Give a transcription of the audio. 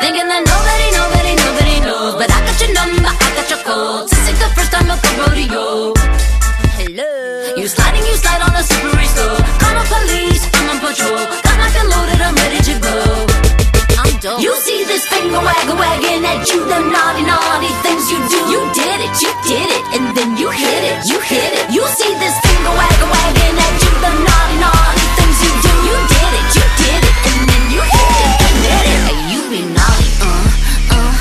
thinking that nobody knows. But I got your number, I got your code. This ain't the first time at the rodeo. Hello. You slide on a slippery slope. Call the police, I'm on patrol. Got my gun loaded, I'm ready to go. I'm dope. You see this finger wagging at you, the naughty things you do. You did it, and then you hit it. You see this finger wagging.